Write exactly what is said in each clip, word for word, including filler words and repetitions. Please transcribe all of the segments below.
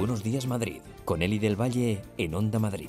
Buenos Días Madrid, con Eli del Valle en Onda Madrid.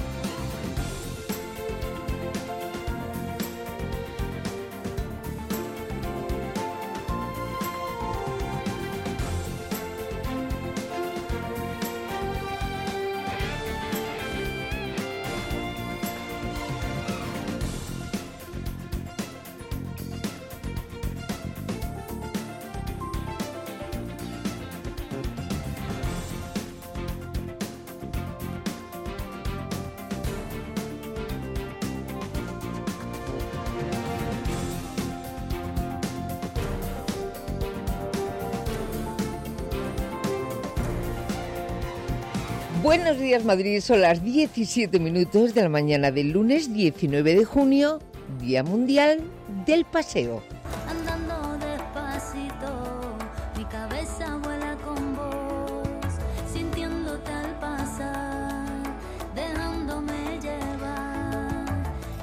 Buenos días Madrid, son las diecisiete minutos de la mañana del lunes diecinueve de junio, Día Mundial del Paseo. Andando despacito, mi cabeza vuela con vos, sintiéndote al pasar, dejándome llevar.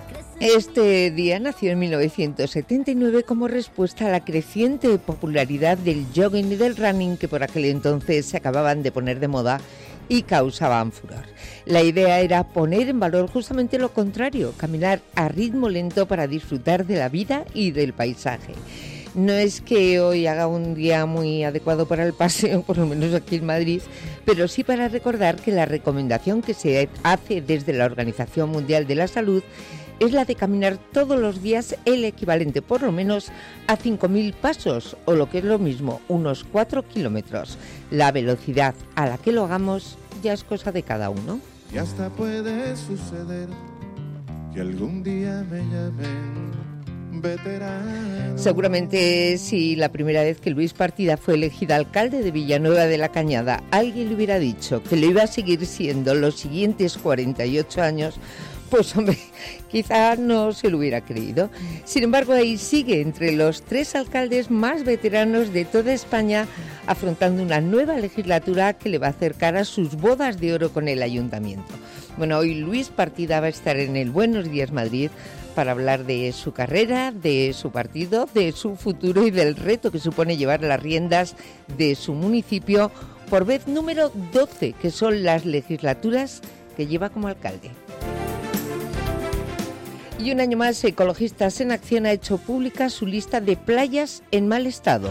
Este día nació en mil novecientos setenta y nueve como respuesta a la creciente popularidad del jogging y del running que por aquel entonces se acababan de poner de moda y causaban furor. La idea era poner en valor justamente lo contrario, caminar a ritmo lento para disfrutar de la vida y del paisaje. No es que hoy haga un día muy adecuado para el paseo, por lo menos aquí en Madrid, pero sí para recordar que la recomendación que se hace desde la Organización Mundial de la Salud es la de caminar todos los días el equivalente por lo menos a cinco mil pasos, o lo que es lo mismo, unos cuatro kilómetros. La velocidad a la que lo hagamos ya es cosa de cada uno. Y hasta puede suceder que algún día me llamen veterano. Seguramente si la primera vez que Luis Partida fue elegido alcalde de Villanueva de la Cañada, alguien le hubiera dicho que lo iba a seguir siendo los siguientes cuarenta y ocho años, pues hombre, quizá no se lo hubiera creído. Sin embargo, ahí sigue entre los tres alcaldes más veteranos de toda España, afrontando una nueva legislatura que le va a acercar a sus bodas de oro con el ayuntamiento. Bueno, hoy Luis Partida va a estar en el Buenos Días Madrid para hablar de su carrera, de su partido, de su futuro y del reto que supone llevar las riendas de su municipio por vez número doce, que son las legislaturas que lleva como alcalde. Y un año más, Ecologistas en Acción ha hecho pública su lista de playas en mal estado.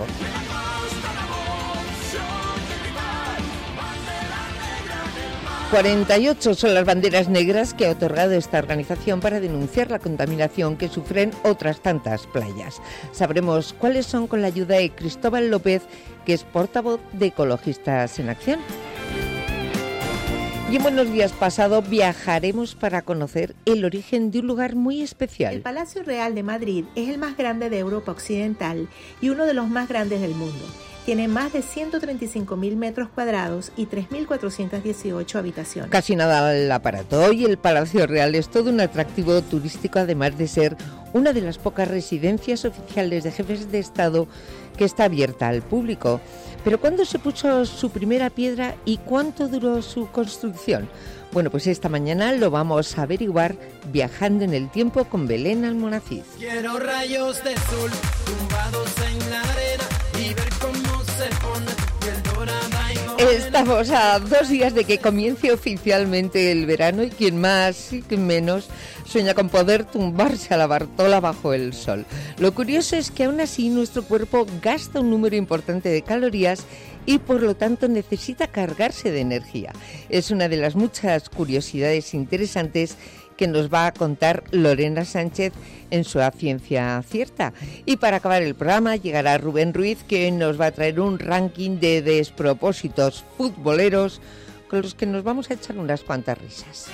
cuarenta y ocho son las banderas negras que ha otorgado esta organización para denunciar la contaminación que sufren otras tantas playas. Sabremos cuáles son con la ayuda de Cristóbal López, que es portavoz de Ecologistas en Acción. Y en Buenos Días pasado viajaremos para conocer el origen de un lugar muy especial. El Palacio Real de Madrid es el más grande de Europa Occidental y uno de los más grandes del mundo. Tiene más de ciento treinta y cinco mil metros cuadrados y tres mil cuatrocientas dieciocho habitaciones. Casi nada al aparato. Hoy el Palacio Real es todo un atractivo turístico, además de ser una de las pocas residencias oficiales de jefes de Estado que está abierta al público. Pero ¿cuándo se puso su primera piedra y cuánto duró su construcción? Bueno, pues esta mañana lo vamos a averiguar viajando en el tiempo con Belén Almonacid. Quiero rayos de sol tumbados en la arena y ver cómo se pone piel dorada y morena. Estamos a dos días de que comience oficialmente el verano y quien más y quien menos sueña con poder tumbarse a la Bartola bajo el sol. Lo curioso es que aún así nuestro cuerpo gasta un número importante de calorías y por lo tanto necesita cargarse de energía. Es una de las muchas curiosidades interesantes que nos va a contar Lorena Sánchez en su A Ciencia Cierta. Y para acabar el programa llegará Rubén Ruiz, que nos va a traer un ranking de despropósitos futboleros con los que nos vamos a echar unas cuantas risas.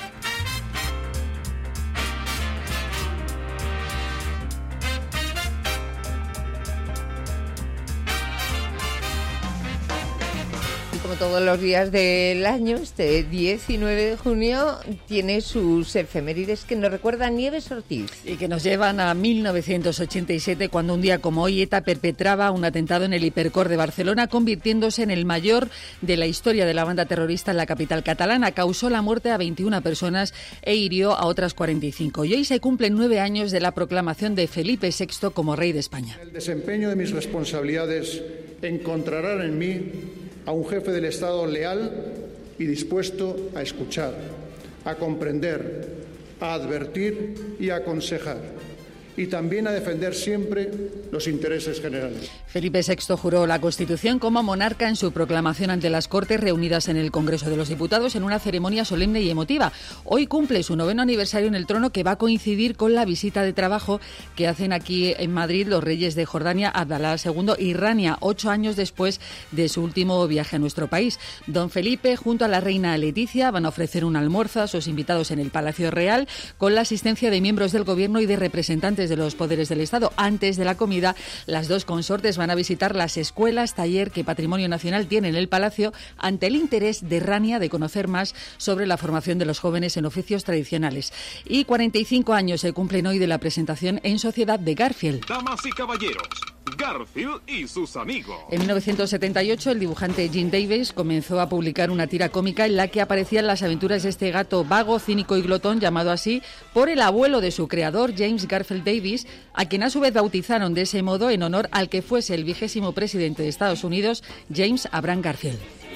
Como todos los días del año, este diecinueve de junio tiene sus efemérides que nos recuerda Nieves Ortiz. Y que nos llevan a mil novecientos ochenta y siete, cuando un día como hoy ETA perpetraba un atentado en el Hipercor de Barcelona, convirtiéndose en el mayor de la historia de la banda terrorista en la capital catalana. Causó la muerte a veintiuna personas e hirió a otras cuarenta y cinco. Y hoy se cumplen nueve años de la proclamación de Felipe sexto como rey de España. El desempeño de mis responsabilidades encontrarán en mí a un jefe del Estado leal, y dispuesto a escuchar, a comprender, a advertir y a aconsejar, y también a defender siempre los intereses generales. Felipe sexto juró la Constitución como monarca en su proclamación ante las Cortes reunidas en el Congreso de los Diputados en una ceremonia solemne y emotiva. Hoy cumple su noveno aniversario en el trono, que va a coincidir con la visita de trabajo que hacen aquí en Madrid los reyes de Jordania, Abdalá segundo y Rania, ocho años después de su último viaje a nuestro país. Don Felipe, junto a la reina Leticia, van a ofrecer un almuerzo a sus invitados en el Palacio Real, con la asistencia de miembros del Gobierno y de representantes de los poderes del Estado. Antes de la comida, las dos consortes van a visitar las escuelas taller que Patrimonio Nacional tiene en el Palacio, ante el interés de Rania de conocer más sobre la formación de los jóvenes en oficios tradicionales. Y cuarenta y cinco años se cumplen hoy de la presentación en sociedad de Garfield. Damas y caballeros, Garfield y sus amigos. En mil novecientos setenta y ocho, el dibujante Jim Davis comenzó a publicar una tira cómica en la que aparecían las aventuras de este gato vago, cínico y glotón, llamado así por el abuelo de su creador, James Garfield Davis, a quien a su vez bautizaron de ese modo en honor al que fuese el vigésimo presidente de Estados Unidos, James Abraham Garfield.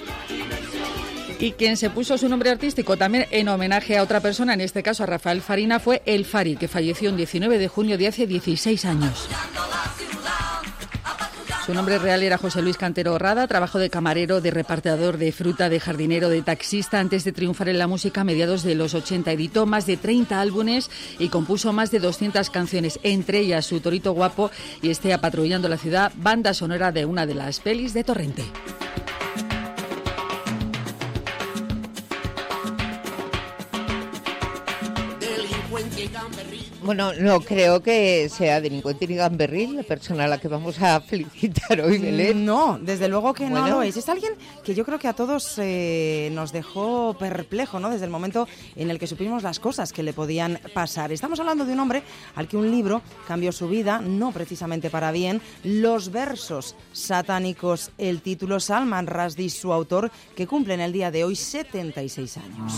Y quien se puso su nombre artístico también en homenaje a otra persona, en este caso a Rafael Farina, fue El Fari, que falleció el diecinueve de junio de hace dieciséis años. Su nombre real era José Luis Cantero Rada, trabajó de camarero, de repartidor de fruta, de jardinero, de taxista, antes de triunfar en la música a mediados de los ochenta. Editó más de treinta álbumes y compuso más de doscientas canciones, entre ellas su Torito Guapo y este Apatrullando la Ciudad, banda sonora de una de las pelis de Torrente. Bueno, no creo que sea delincuente ni gamberril la persona a la que vamos a felicitar hoy, Belén. No, desde luego que bueno. no lo es. Es alguien que yo creo que a todos eh, nos dejó perplejo, ¿no? Desde el momento en el que supimos las cosas que le podían pasar. Estamos hablando de un hombre al que un libro cambió su vida, no precisamente para bien. Los versos satánicos, el título, Salman Rushdie, su autor, que cumple en el día de hoy setenta y seis años.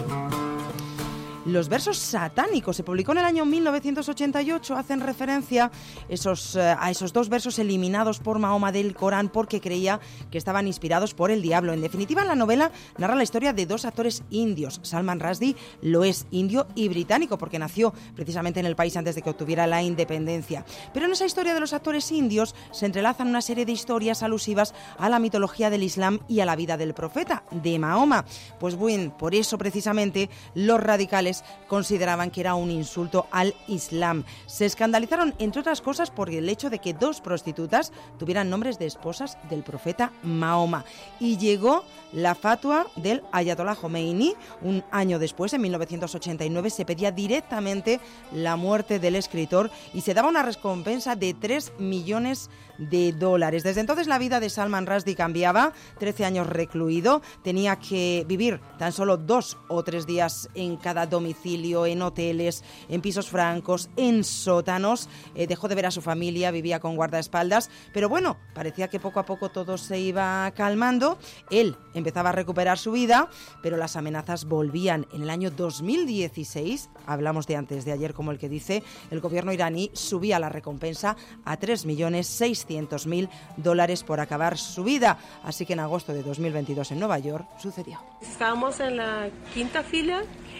Los versos satánicos se publicó en el año mil novecientos ochenta y ocho, hacen referencia esos, eh, a esos dos versos eliminados por Mahoma del Corán porque creía que estaban inspirados por el diablo. En definitiva, la novela narra la historia de dos actores indios. Salman Rushdie lo es indio y británico porque nació precisamente en el país antes de que obtuviera la independencia. Pero en esa historia de los actores indios se entrelazan una serie de historias alusivas a la mitología del Islam y a la vida del profeta, de Mahoma. Pues bien, por eso precisamente los radicales consideraban que era un insulto al Islam. Se escandalizaron, entre otras cosas, por el hecho de que dos prostitutas tuvieran nombres de esposas del profeta Mahoma. Y llegó la fatua del Ayatollah Khomeini. Un año después, en mil novecientos ochenta y nueve, se pedía directamente la muerte del escritor y se daba una recompensa de tres millones de dólares. Desde entonces la vida de Salman Rushdie cambiaba. trece años recluido, tenía que vivir tan solo dos o tres días en cada domicilio, en hoteles, en pisos francos, en sótanos. Eh, dejó de ver a su familia, vivía con guardaespaldas, pero bueno, parecía que poco a poco todo se iba calmando. Él empezaba a recuperar su vida, pero las amenazas volvían. En el año dos mil dieciséis, hablamos de antes de ayer como el que dice, el gobierno iraní subía la recompensa a tres millones seiscientos mil dólares por acabar su vida. Así que en agosto de dos mil veintidós en Nueva York sucedió. Estábamos en la quinta fila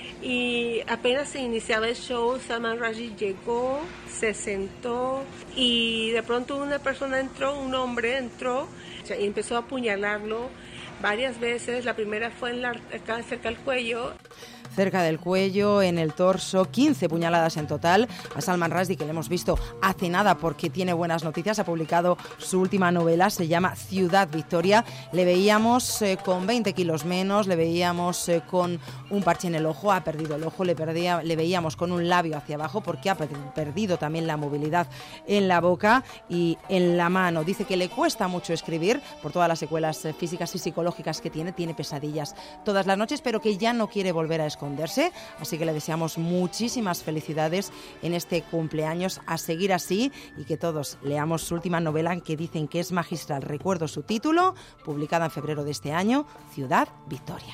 y apenas se iniciaba el show, Salman Rushdie llegó, se sentó y de pronto una persona entró, un hombre entró y empezó a apuñalarlo varias veces. La primera fue en la, acá cerca del cuello. Cerca del cuello, en el torso, quince puñaladas en total. A Salman Rushdie, que le hemos visto hace nada porque tiene buenas noticias, ha publicado su última novela, se llama Ciudad Victoria. Le veíamos eh, con veinte kilos menos, le veíamos eh, con un parche en el ojo, ha perdido el ojo, le, perdía, le veíamos con un labio hacia abajo porque ha perdido también la movilidad en la boca y en la mano. Dice que le cuesta mucho escribir por todas las secuelas eh, físicas y psicológicas que tiene, tiene pesadillas todas las noches, pero que ya no quiere volver a esconderse. Así que le deseamos muchísimas felicidades en este cumpleaños, a seguir así y que todos leamos su última novela, que dicen que es magistral. Recuerdo su título, publicada en febrero de este año, Ciudad Victoria.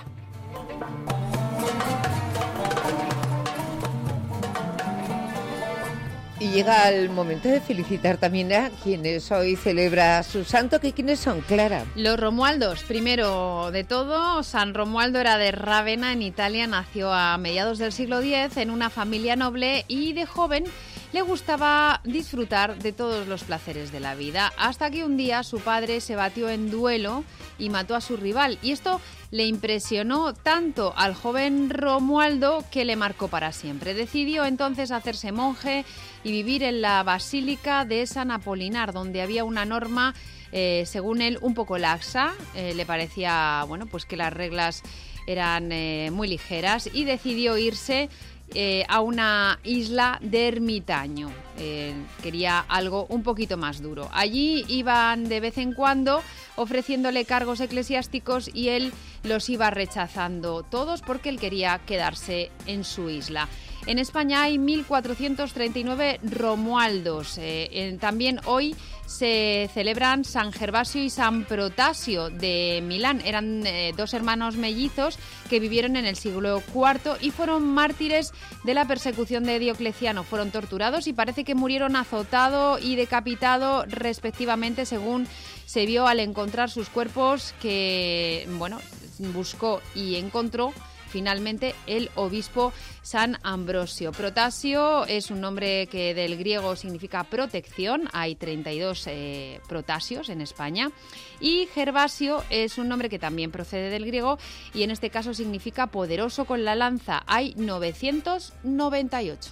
Y llega el momento de felicitar también a quienes hoy celebra su santo, que quiénes son, Clara. Los Romualdos. Primero de todo, San Romualdo era de Rávena, en Italia. Nació a mediados del siglo diez en una familia noble y de joven le gustaba disfrutar de todos los placeres de la vida, hasta que un día su padre se batió en duelo y mató a su rival. Y esto le impresionó tanto al joven Romualdo que le marcó para siempre. Decidió entonces hacerse monje y vivir en la Basílica de San Apolinar, donde había una norma, eh, según él, un poco laxa. Eh, le parecía, bueno, pues que las reglas eran eh, muy ligeras, y decidió irse Eh, a una isla de ermitaño. Eh, quería algo un poquito más duro. Allí iban de vez en cuando ofreciéndole cargos eclesiásticos y él los iba rechazando todos porque él quería quedarse en su isla. En España hay mil cuatrocientos treinta y nueve Romualdos. Eh, eh, también hoy se celebran San Gervasio y San Protasio de Milán. Eran eh, dos hermanos mellizos que vivieron en el siglo cuarto y fueron mártires de la persecución de Diocleciano. Fueron torturados y parece que murieron azotado y decapitado respectivamente, según se vio al encontrar sus cuerpos, que, bueno, buscó y encontró finalmente el obispo San Ambrosio. Protasio es un nombre que del griego significa protección. Hay treinta y dos eh, protasios en España. Y Gervasio es un nombre que también procede del griego y en este caso significa poderoso con la lanza. Hay novecientos noventa y ocho.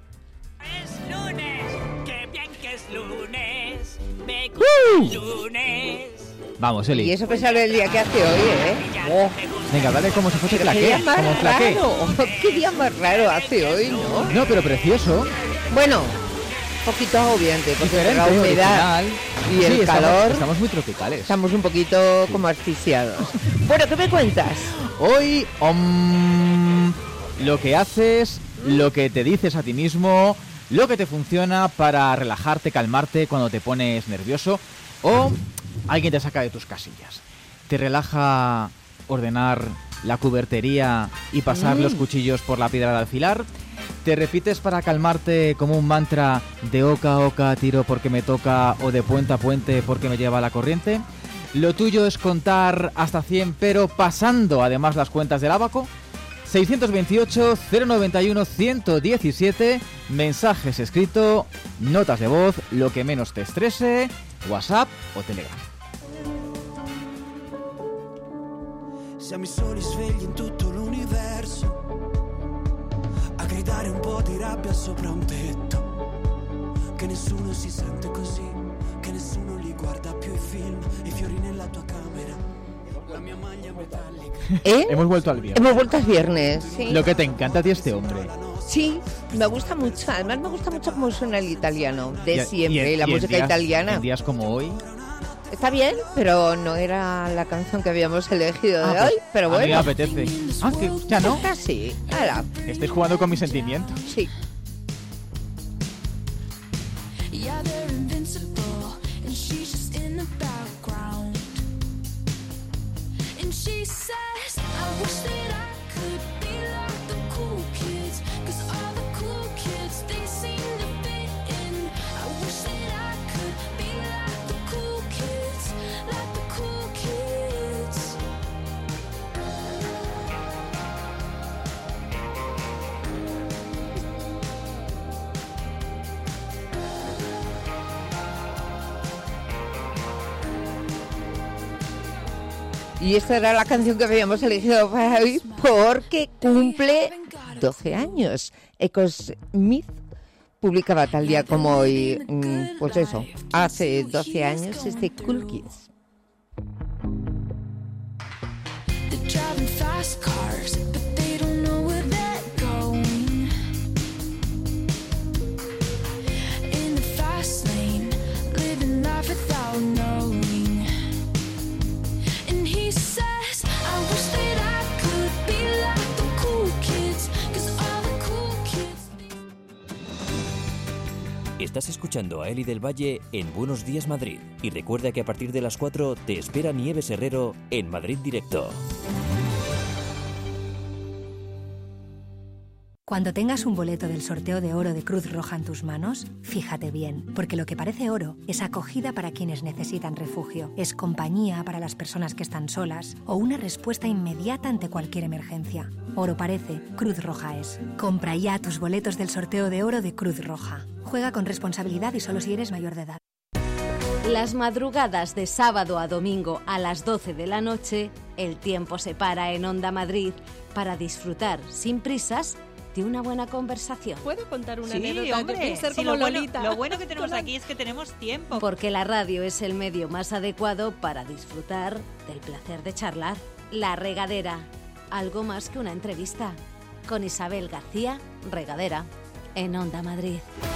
Es lunes, qué bien que es lunes, me gusta el lunes. Vamos, Eli. Y eso que sale el día que hace hoy, ¿eh? Oh. Venga, dale como si fuese claqué. ¿Qué día más como claqué. raro? ¿Qué día más raro hace hoy, no? No, pero precioso. Bueno, un poquito agobiante, porque Diferente, la humedad original. y Sí, el estamos, calor, estamos muy tropicales. estamos un poquito como asfixiados. Bueno, ¿qué me cuentas? Hoy, um, lo que haces, lo que te dices a ti mismo, lo que te funciona para relajarte, calmarte cuando te pones nervioso o alguien te saca de tus casillas. ¿Te relaja ordenar la cubertería y pasar Mm. los cuchillos por la piedra de alfilar? ¿Te repites para calmarte como un mantra de oca a oca tiro porque me toca o de puente a puente porque me lleva la corriente? ¿Lo tuyo es contar hasta cien pero pasando además las cuentas del ábaco? seiscientos veintiocho, cero noventa y uno, ciento diecisiete, mensajes escrito, notas de voz, lo que menos te estrese, WhatsApp o Telegram. Siamo i soli svegli in tutto l'universo, a gridare un po' di rabbia sopra un tetto, che nessuno si sente così, che nessuno li guarda più i film, i fiori nella tua camera, la mia maglia metallica. ¿Eh? Hemos vuelto al viernes. Hemos vuelto al viernes, sí. Lo que te encanta a ti este hombre. Sí, me gusta mucho. Además me gusta mucho cómo suena el italiano, de Y a- siempre, y en- la y en música días- italiana. En días como hoy. Está bien, pero no era la canción que habíamos elegido de Ah, hoy, pues, pero a mí me bueno. apetece. Ah, que ya no. Casi, hala. Estáis jugando con mis sentimientos. Sí. Yeah, they're invincible, and she's just in the background. And she says, I wish that I could be like the cool kids, 'cause all the cool kids, they seem to fit in. I wish that I could be like the cool kids, like the cool kids. Y esta era la canción que habíamos elegido para hoy porque cumple doce años. Echo Smith publicaba tal día como hoy, mm, pues eso, hace doce años, este Cool Kids. They're driving fast cars, but they don't know where they're going. In the fast lane, living life without knowing. And he says, I wish that I could be like the cool kids, 'cause all the cool kids. Estás escuchando a Eli del Valle en Buenos Días Madrid. Y recuerda que a partir de las cuatro te espera Nieves Herrero en Madrid Directo. Cuando tengas un boleto del sorteo de oro de Cruz Roja en tus manos, fíjate bien, porque lo que parece oro es acogida para quienes necesitan refugio, es compañía para las personas que están solas o una respuesta inmediata ante cualquier emergencia. Oro parece, Cruz Roja es. Compra ya tus boletos del sorteo de oro de Cruz Roja. Juega con responsabilidad y solo si eres mayor de edad. Las madrugadas de sábado a domingo a las doce de la noche, el tiempo se para en Onda Madrid para disfrutar sin prisas de una buena conversación. ¿Puedo contar una Sí, anécdota? hombre, Yo quiero ser sí, como lo, bueno, Lolita. lo bueno que tenemos aquí es que tenemos tiempo. Porque la radio es el medio más adecuado para disfrutar del placer de charlar. La Regadera, algo más que una entrevista. Con Isabel García, Regadera, en Onda Madrid.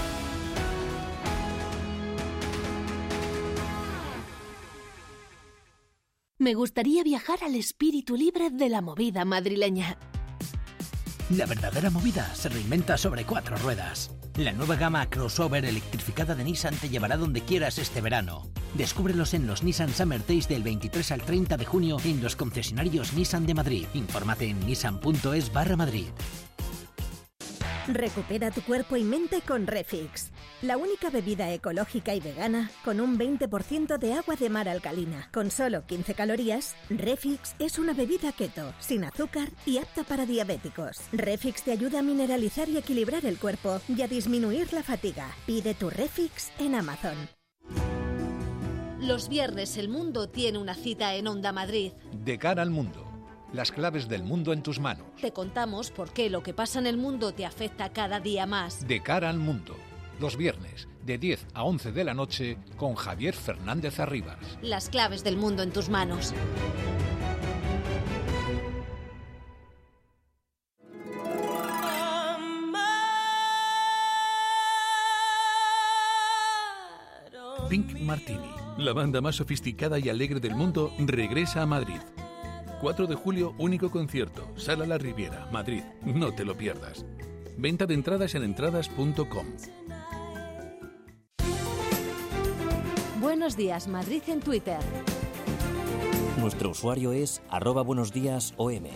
Me gustaría viajar al espíritu libre de la movida madrileña. La verdadera movida se reinventa sobre cuatro ruedas. La nueva gama crossover electrificada de Nissan te llevará donde quieras este verano. Descúbrelos en los Nissan Summer Days del veintitrés al treinta de junio en los concesionarios Nissan de Madrid. Infórmate en nissan.es barra Madrid. Recupera tu cuerpo y mente con Refix, la única bebida ecológica y vegana con un veinte por ciento de agua de mar alcalina. Con solo quince calorías, Refix es una bebida keto, sin azúcar y apta para diabéticos. Refix te ayuda a mineralizar y equilibrar el cuerpo y a disminuir la fatiga. Pide tu Refix en Amazon. Los viernes el mundo tiene una cita en Onda Madrid. De cara al mundo. Las claves del mundo en tus manos. Te contamos por qué lo que pasa en el mundo te afecta cada día más. De cara al mundo. Los viernes, de diez a once de la noche, con Javier Fernández Arribas. Las claves del mundo en tus manos. Pink Martini, la banda más sofisticada y alegre del mundo, regresa a Madrid. cuatro de julio, único concierto, Sala La Riviera, Madrid. No te lo pierdas. Venta de entradas en entradas punto com. Buenos días, Madrid en Twitter. Nuestro usuario es arroba buenos días O M.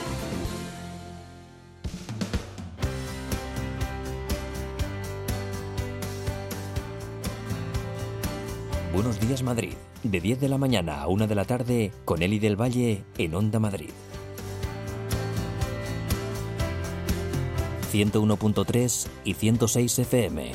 Buenos días Madrid, de diez de la mañana a una de la tarde, con Eli del Valle en Onda Madrid. ciento uno punto tres y ciento seis F M.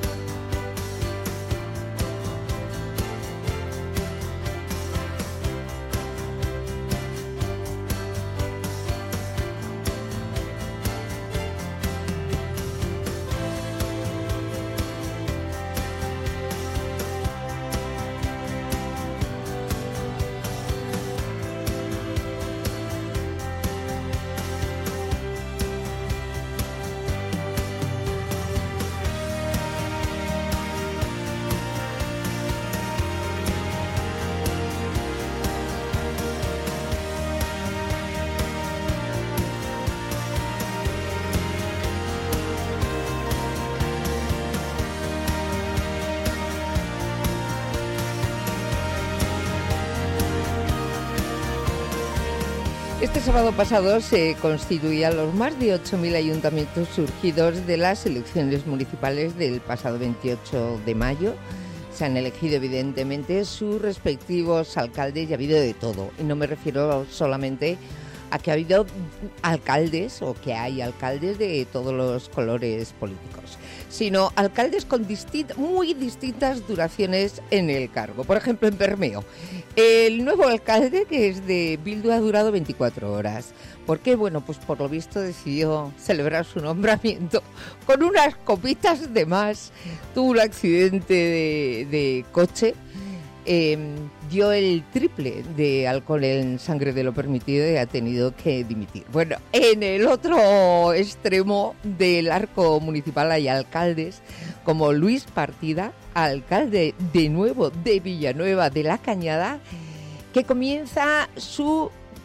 Este sábado pasado se constituían los más de ocho mil ayuntamientos surgidos de las elecciones municipales del pasado veintiocho de mayo. Se han elegido evidentemente sus respectivos alcaldes y ha habido de todo. Y no me refiero solamente a que ha habido alcaldes o que hay alcaldes de todos los colores políticos, sino alcaldes con distintas, muy distintas duraciones en el cargo. Por ejemplo, en Bermeo, el nuevo alcalde, que es de Bildu, ha durado veinticuatro horas. ¿Por qué? Bueno, pues por lo visto decidió celebrar su nombramiento con unas copitas de más. Tuvo un accidente de, de coche, eh, dio el triple de alcohol en sangre de lo permitido y ha tenido que dimitir. Bueno, en el otro extremo del arco municipal hay alcaldes como Luis Partida, alcalde de nuevo de Villanueva de la Cañada, que comienza su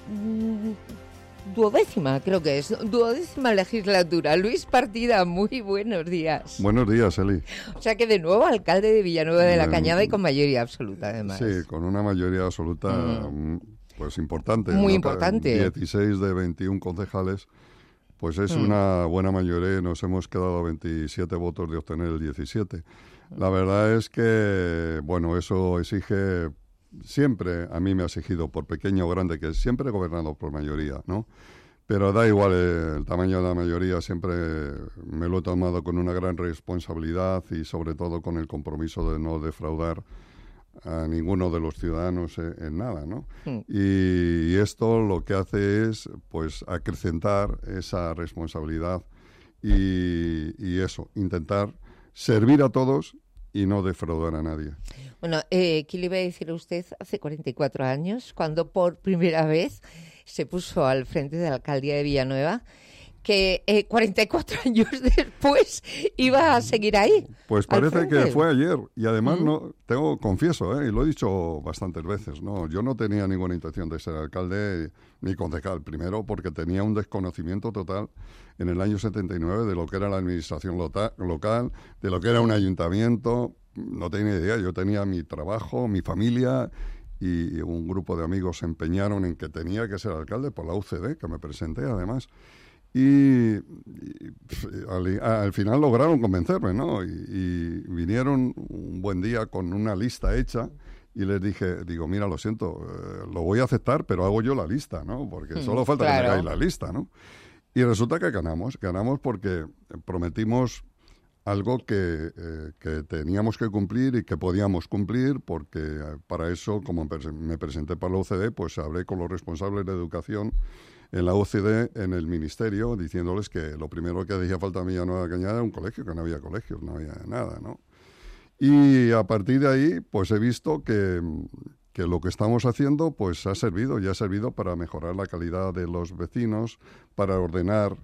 mm, duodécima, creo que es, duodécima legislatura. Luis Partida, muy buenos días. Buenos días, Eli. O sea que de nuevo alcalde de Villanueva de la Cañada y con mayoría absoluta, además. Sí, con una mayoría absoluta mm. pues importante. Muy ¿no? importante. dieciséis de veintiún concejales pues es mm. una buena mayoría y nos hemos quedado a veintisiete votos de obtener el diecisiete. La verdad es que, bueno, eso exige, siempre a mí me ha exigido, por pequeño o grande, que siempre he gobernado por mayoría, ¿no? Pero da igual eh, el tamaño de la mayoría, siempre me lo he tomado con una gran responsabilidad y sobre todo con el compromiso de no defraudar a ninguno de los ciudadanos en, en nada, ¿no? Mm. Y, y esto lo que hace es, pues, acrecentar esa responsabilidad y, y eso, intentar servir a todos y no defraudar a nadie. Bueno, eh, ¿qué le iba a decir a usted hace cuarenta y cuatro años, cuando por primera vez se puso al frente de la alcaldía de Villanueva, que eh, cuarenta y cuatro años después iba a seguir ahí? Pues parece que fue ayer, y además, mm. no tengo confieso, ¿eh? y lo he dicho bastantes veces, no, yo no tenía ninguna intención de ser alcalde ni concejal, primero porque tenía un desconocimiento total en el año setenta y nueve de lo que era la administración lota- local, de lo que era un ayuntamiento, no tenía idea, yo tenía mi trabajo, mi familia, y un grupo de amigos se empeñaron en que tenía que ser alcalde por la U C D, que me presenté además. Y, y al, al final lograron convencerme, ¿no? Y, y vinieron un buen día con una lista hecha y les dije, digo, mira, lo siento, eh, lo voy a aceptar, pero hago yo la lista, ¿no? Porque solo falta claro. que me hagáis la lista, ¿no? Y resulta que ganamos, ganamos porque prometimos algo que, eh, que teníamos que cumplir y que podíamos cumplir, porque para eso, como me presenté para la U C D, pues hablé con los responsables de educación en la U C D, en el ministerio, diciéndoles que lo primero que hacía falta a Villanueva Cañada era un colegio, que no había colegios, no había nada, ¿no? Y a partir de ahí, pues he visto que, que lo que estamos haciendo, pues ha servido, y ha servido para mejorar la calidad de los vecinos, para ordenar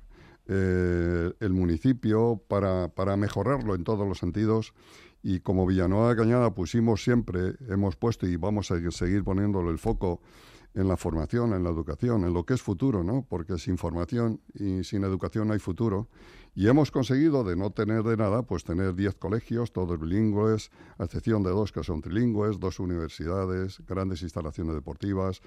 eh, el municipio, para, para mejorarlo en todos los sentidos. Y como Villanueva Cañada pusimos siempre, hemos puesto y vamos a seguir poniéndole el foco en la formación, en la educación, en lo que es futuro, ¿no? Porque sin formación y sin educación no hay futuro. Y hemos conseguido, de no tener de nada, pues tener diez colegios, todos bilingües, a excepción de dos que son trilingües, dos universidades, grandes instalaciones deportivas,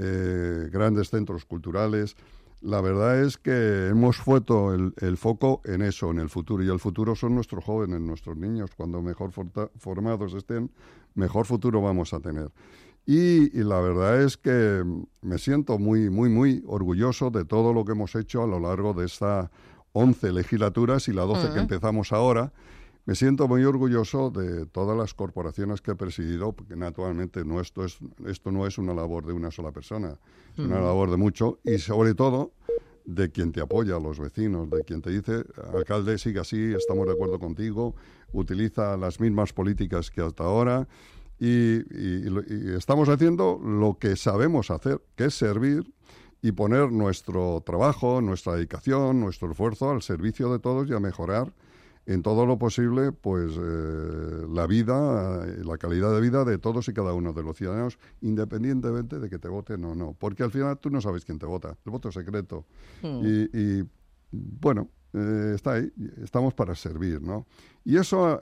eh, grandes centros culturales. La verdad es que hemos puesto el, el foco en eso, en el futuro. Y el futuro son nuestros jóvenes, nuestros niños. Cuando mejor forta, formados estén, mejor futuro vamos a tener. Y, y la verdad es que me siento muy, muy, muy orgulloso de todo lo que hemos hecho a lo largo de estas once legislaturas y la doce uh-huh. que empezamos ahora. Me siento muy orgulloso de todas las corporaciones que he presidido, porque naturalmente no, esto, es, esto no es una labor de una sola persona, es uh-huh. una labor de mucho, y sobre todo de quien te apoya, los vecinos, de quien te dice, alcalde, sigue así, estamos de acuerdo contigo, utiliza las mismas políticas que hasta ahora. Y, y, y estamos haciendo lo que sabemos hacer, que es servir y poner nuestro trabajo, nuestra dedicación, nuestro esfuerzo al servicio de todos y a mejorar en todo lo posible pues eh, la vida, la calidad de vida de todos y cada uno de los ciudadanos, independientemente de que te voten o no. Porque al final tú no sabes quién te vota, el voto es secreto. Mm. Y, y bueno, eh, está ahí, estamos para servir, ¿no? Y eso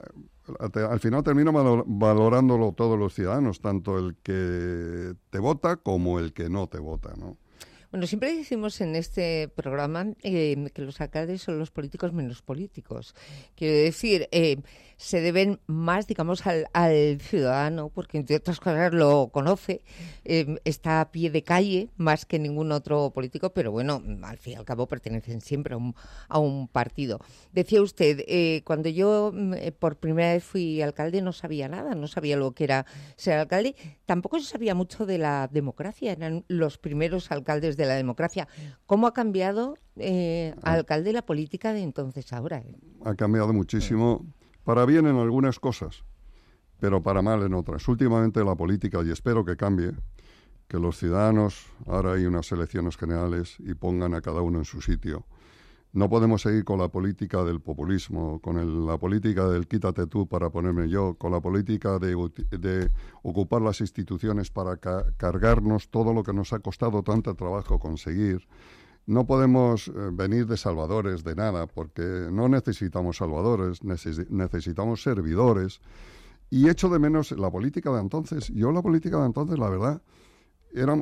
al final termina valorándolo todos los ciudadanos, tanto el que te vota como el que no te vota, ¿no? Bueno, siempre decimos en este programa eh, que los alcaldes son los políticos menos políticos. Quiero decir, eh, se deben más, digamos, al, al ciudadano, porque entre otras cosas lo conoce, eh, está a pie de calle más que ningún otro político, pero bueno, al fin y al cabo pertenecen siempre a un, a un partido. Decía usted, eh, cuando yo eh, por primera vez fui alcalde no sabía nada, no sabía lo que era ser alcalde, tampoco se sabía mucho de la democracia, eran los primeros alcaldes de la democracia. ¿Cómo ha cambiado, eh, alcalde, la política de entonces a ahora? Ha cambiado muchísimo, para bien en algunas cosas, pero para mal en otras. Últimamente la política, y espero que cambie, que los ciudadanos, ahora hay unas elecciones generales y pongan a cada uno en su sitio. No podemos seguir con la política del populismo, con el, la política del quítate tú para ponerme yo, con la política de, de ocupar las instituciones para ca- cargarnos todo lo que nos ha costado tanto trabajo conseguir. No podemos eh, venir de salvadores de nada, porque no necesitamos salvadores, neces- necesitamos servidores. Y echo de menos la política de entonces. Yo la política de entonces, la verdad, éramos,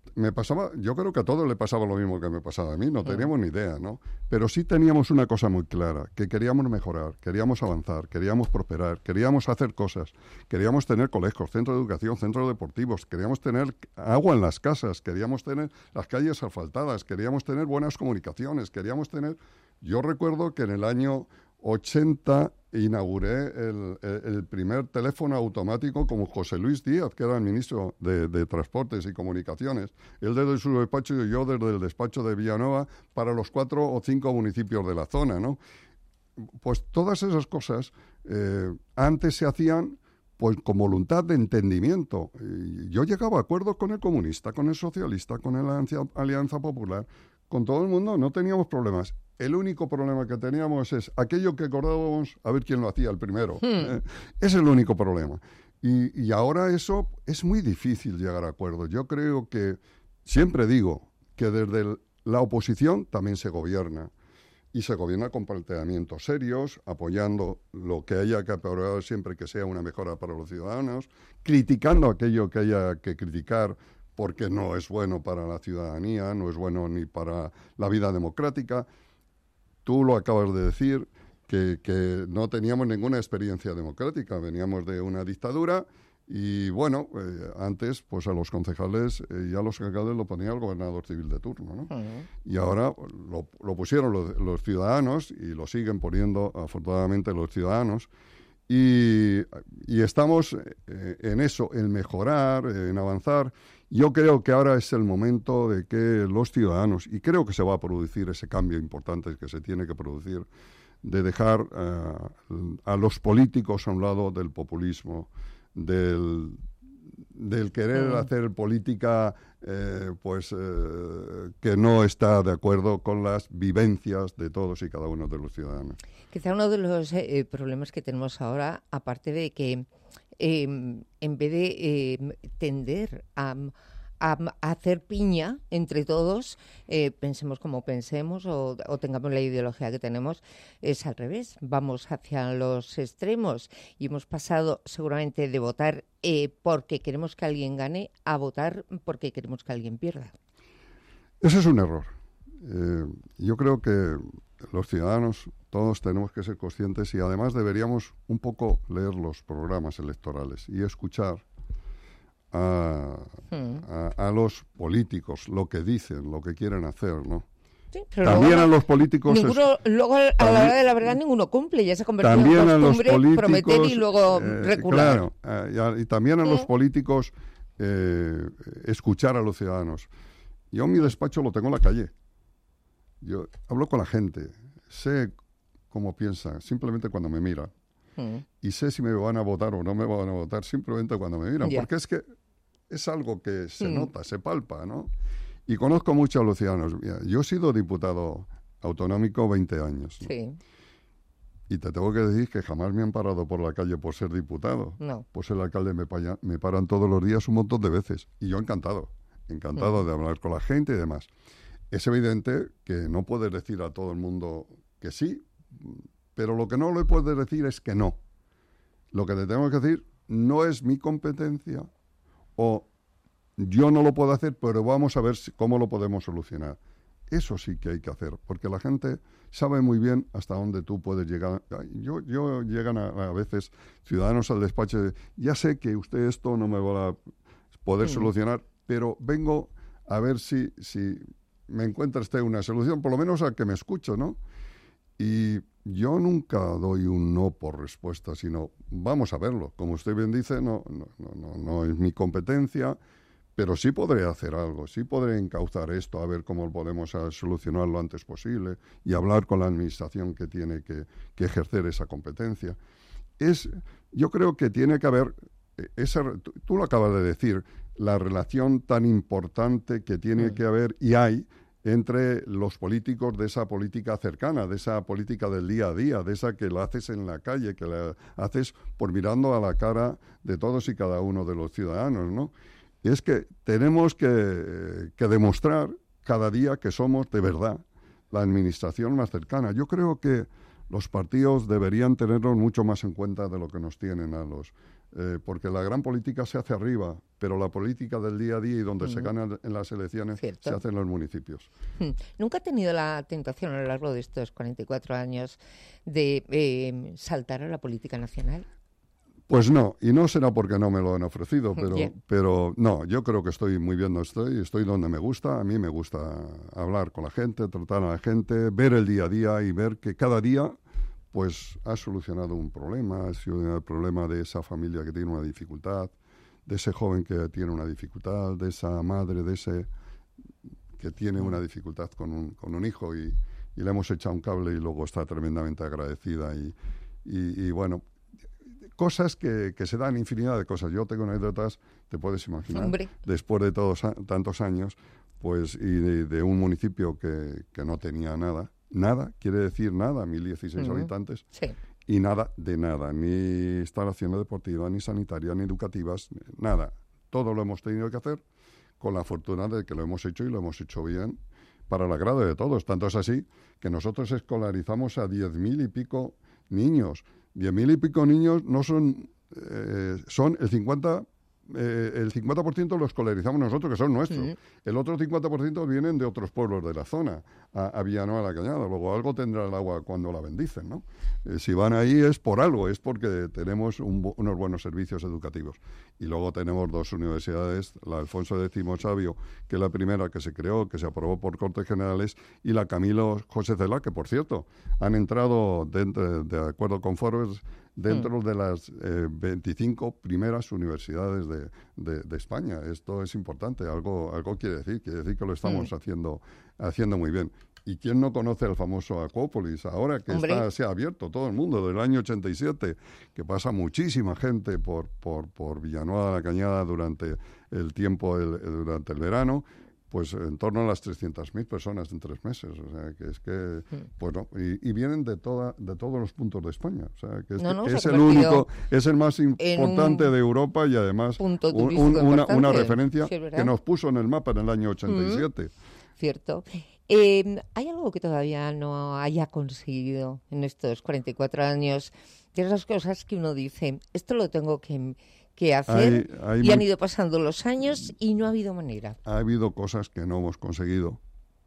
me pasaba, yo creo que a todos le pasaba lo mismo que me pasaba a mí, no teníamos ni idea, ¿no? Pero sí teníamos una cosa muy clara, que queríamos mejorar, queríamos avanzar, queríamos prosperar, queríamos hacer cosas, queríamos tener colegios, centros de educación, centros deportivos, queríamos tener agua en las casas, queríamos tener las calles asfaltadas, queríamos tener buenas comunicaciones, queríamos tener... Yo recuerdo que en el año ochenta inauguré el, el, el primer teléfono automático con José Luis Díaz, que era el ministro de, de Transportes y Comunicaciones. Él desde su despacho y yo desde el despacho de Villanueva para los cuatro o cinco municipios de la zona, ¿no? Pues todas esas cosas eh, antes se hacían pues con voluntad de entendimiento. Y yo llegaba a acuerdos con el comunista, con el socialista, con la Alianza, Alianza Popular, con todo el mundo, no teníamos problemas. El único problema que teníamos es aquello que acordábamos a ver quién lo hacía el primero. Hmm. Eh, ese es el único problema. Y, y ahora eso es muy difícil llegar a acuerdos. Yo creo que, siempre digo, que desde el, la oposición también se gobierna. Y se gobierna con planteamientos serios, apoyando lo que haya que apoyar siempre que sea una mejora para los ciudadanos, criticando aquello que haya que criticar porque no es bueno para la ciudadanía, no es bueno ni para la vida democrática. Tú lo acabas de decir, que, que no teníamos ninguna experiencia democrática, veníamos de una dictadura y, bueno, eh, antes pues a los concejales eh, y a los alcaldes lo ponía el gobernador civil de turno, ¿no? Uh-huh. Y ahora lo, lo pusieron los, los ciudadanos y lo siguen poniendo, afortunadamente, los ciudadanos. Y, y estamos eh, en eso, en mejorar, en avanzar. Yo creo que ahora es el momento de que los ciudadanos, y creo que se va a producir ese cambio importante que se tiene que producir, de dejar uh, a los políticos a un lado del populismo, del, del querer mm. hacer política eh, pues eh, que no está de acuerdo con las vivencias de todos y cada uno de los ciudadanos. Quizá uno de los eh, problemas que tenemos ahora, aparte de que eh, en vez de eh, tender a, a, a hacer piña entre todos, eh, pensemos como pensemos o, o tengamos la ideología que tenemos, es al revés. Vamos hacia los extremos y hemos pasado seguramente de votar eh, porque queremos que alguien gane a votar porque queremos que alguien pierda. Ese es un error. Eh, yo creo que los ciudadanos todos tenemos que ser conscientes y además deberíamos un poco leer los programas electorales y escuchar a, hmm. a, a los políticos lo que dicen, lo que quieren hacer, ¿no? Sí, pero también luego, a los políticos... Ninguno, es, luego a también, la hora de la verdad ninguno cumple, ya se ha convertido también en a los costumbre políticos, prometer y luego eh, recular. Claro, eh, y, y también a ¿Eh? los políticos eh, escuchar a los ciudadanos. Yo mi despacho lo tengo en la calle. Yo hablo con la gente, sé cómo piensa, simplemente cuando me miran. Mm. Y sé si me van a votar o no me van a votar simplemente cuando me miran. Yeah. Porque es que es algo que se mm. nota, se palpa, ¿no? Y conozco mucho a los ciudadanos. Yo he sido diputado autonómico veinte años, ¿no? Sí. Y te tengo que decir que jamás me han parado por la calle por ser diputado. No. Pues el alcalde me, paya, me paran todos los días un montón de veces. Y yo encantado, encantado mm. de hablar con la gente y demás. Es evidente que no puedes decir a todo el mundo que sí, pero lo que no le puedes decir es que no. Lo que te tengo que decir no es mi competencia o yo no lo puedo hacer, pero vamos a ver si, cómo lo podemos solucionar. Eso sí que hay que hacer, porque la gente sabe muy bien hasta dónde tú puedes llegar. Yo, yo llegan a, a veces ciudadanos al despacho de, ya sé que usted esto no me va a poder mm. solucionar, pero vengo a ver si... si me encuentra usted una solución, por lo menos a que me escucho, ¿no? Y yo nunca doy un no por respuesta, sino vamos a verlo. Como usted bien dice, no, no, no, no es mi competencia, pero sí podré hacer algo, sí podré encauzar esto, a ver cómo podemos solucionar lo antes posible y hablar con la administración que tiene que, que ejercer esa competencia. Es, yo creo que tiene que haber, esa, tú, tú lo acabas de decir, la relación tan importante que tiene mm. que haber y hay entre los políticos de esa política cercana, de esa política del día a día, de esa que la haces en la calle, que la haces por mirando a la cara de todos y cada uno de los ciudadanos, ¿no? Y es que tenemos que, que demostrar cada día que somos de verdad la administración más cercana. Yo creo que los partidos deberían tenernos mucho más en cuenta de lo que nos tienen a los Eh, porque la gran política se hace arriba, pero la política del día a día y donde Mm. se ganan en las elecciones Cierto. se hace en los municipios. Hmm. ¿Nunca ha tenido la tentación a lo largo de estos cuarenta y cuatro años de eh, saltar a la política nacional? Pues no, y no será porque no me lo han ofrecido, pero, Yeah. pero no, yo creo que estoy muy bien donde estoy, estoy donde me gusta, a mí me gusta hablar con la gente, tratar a la gente, ver el día a día y ver que cada día pues ha solucionado un problema, ha solucionado el problema de esa familia que tiene una dificultad, de ese joven que tiene una dificultad, de esa madre, de ese que tiene una dificultad con un, con un hijo y, y le hemos echado un cable y luego está tremendamente agradecida y, y, y bueno, cosas que, que se dan, infinidad de cosas. Yo tengo anécdotas, te puedes imaginar, Hombre. después de todos a- tantos años, pues y de, de un municipio que, que no tenía nada, nada, quiere decir nada, mil dieciséis Ujú. habitantes, Sí. y nada de nada, ni instalaciones deportivas, ni sanitarias, ni educativas, nada. Todo lo hemos tenido que hacer con la fortuna de que lo hemos hecho y lo hemos hecho bien para el agrado de todos. Tanto es así que nosotros escolarizamos a diez mil y pico niños. Diez mil y pico niños no son, eh, son el cincuenta, eh, el cincuenta por ciento lo escolarizamos nosotros, que son nuestros. Mm. El otro cincuenta por ciento vienen de otros pueblos de la zona, a, a Villanueva de la Cañada. Luego algo tendrá el agua cuando la bendicen, ¿no? Eh, si van ahí es por algo, es porque tenemos un bu- unos buenos servicios educativos. Y luego tenemos dos universidades, la Alfonso X Sabio, que es la primera que se creó, que se aprobó por Cortes Generales, y la Camilo José Cela, que por cierto, han entrado, dentro, de acuerdo con Forbes, dentro de las eh, veinticinco primeras universidades de, de- de España. Esto es importante, algo, algo quiere decir, quiere decir que lo estamos Mm. haciendo, haciendo muy bien. ¿Y quién no conoce el famoso Acuópolis? Ahora que Hombre. está, se ha abierto todo el mundo, del año ochenta y siete, que pasa muchísima gente por, por, por Villanueva de la Cañada durante el tiempo, el- el- durante el verano, pues en torno a las trescientas mil personas en tres meses. O sea, que es que, pues no, y, y vienen de toda, de todos los puntos de España. O sea, que es, No, que no, se ha es el convertido único, es el más importante un de Europa y además punto un- turístico un- una, importante. una referencia Sí, es verdad. que nos puso en el mapa en el año ochenta y siete. Cierto. Eh, ¿Hay algo que todavía no haya conseguido en estos cuarenta y cuatro años? De esas cosas que uno dice, esto lo tengo que, que hacer, Hay- hay y han mu- ido pasando los años y no ha habido manera. Ha habido cosas que no hemos conseguido,